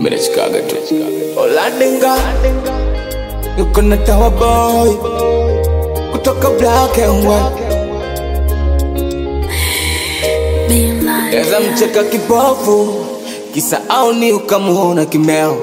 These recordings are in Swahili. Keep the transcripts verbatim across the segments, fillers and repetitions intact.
Mimi Chicago tu. Olandinga, yuko na Tawa Boy, kutoka Black and White. Eza mcheka kipofu, kisa aoni ukamuona kimeo.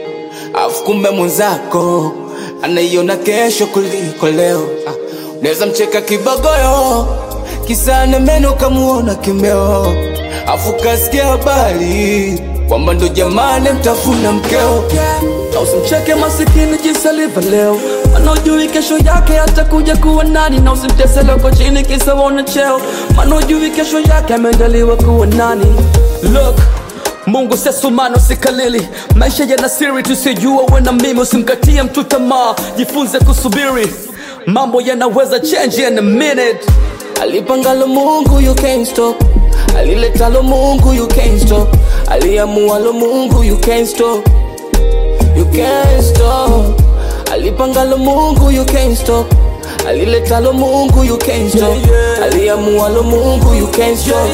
Afu kumbe mwenzako anaiona kesho kuliko leo. Neza mcheka kibogoyo, kisa anemeno ukamuona kimeo. Afu kasikia habari kwamba ndo jamani mtafuna mkeo. Na usimcheke masikini jinsi alivyo leo, maana hujui kesho yake atakuja kuwa nani. Na usimtese leo kwa chini kisa wana cheo, maana hujui kesho yake ameandaliwa kuwa nani. Look, Mungu sesumano sikalili, maisha yana siri tusijua we na mimi. Usimkatie mtu tamaa, jifunze kusubiri, mambo yanaweza change in a minute. Alipangalo Mungu you can't stop, aliletalo Mungu you can't stop, aliamualo Mungu you can't stop, you can't stop. Alipangalo Mungu you can't stop, aliletalo Mungu you can't stop, aliamualo Mungu you can't stop,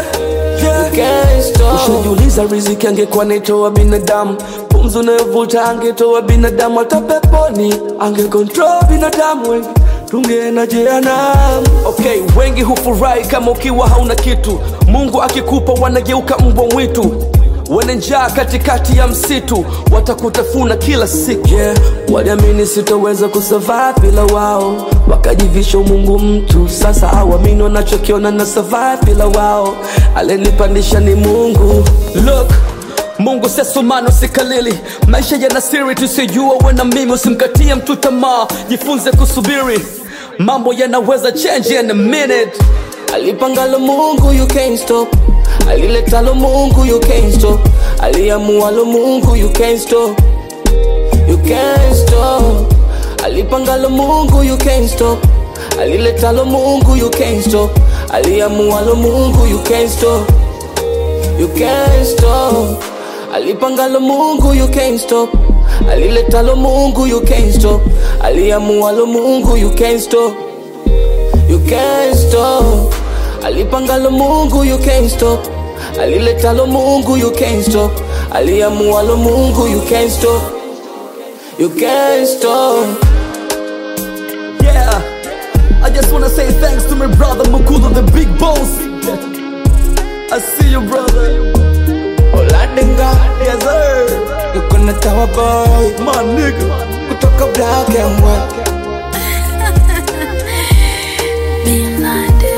you can't stop. Ushajiuliza riziki angekuwa naitoa binadamu, pumzi unayovuta angetoa binadamu, hata peponi angecontrol binadamu, wengi tungeenda jehanamu. Okay, wengi hufurahi kama ukiwa hauna kitu, Mungu akikupa wanageuka mbwa mwitu. Wana njaa katikati ya msitu, watakutafuna kila siku. Yeah, waliamini sitoweza kusurvive bila wao, wakajivisha Mungu mtu. Sasa hawamini wanachokiona na survive bila wao, alenipandisha ni Mungu. Look, Mungu sesumano sikalili, maisha yana siri tusijua we na mimi. Usimkatie mtu tamaa, jifunze kusubiri, mambo yanaweza change in a minute. Alipangalo Mungu you can't stop, aliletalo Mungu you can't stop, aliamualo Mungu you can't stop, you can't stop. Alipangalo Mungu you can't stop, aliletalo Mungu you can't stop, aliamualo Mungu you can't stop, you can't stop. Alipangalo Mungu you can't stop, aliletalo Mungu you can't stop, aliamualo Mungu you can't stop, you can't stop. Alipangalo Mungu you can't stop, aliletalo Mungu you can't stop, aliamualo Mungu you can't stop, you can't stop. Yeah, I just wanna say thanks to my brother Mukulu, the big boss. I see you, brother. Olandinga, yes sir, yuko na Tawa Boy, my nigga, kutoka Black and White. Being blinded.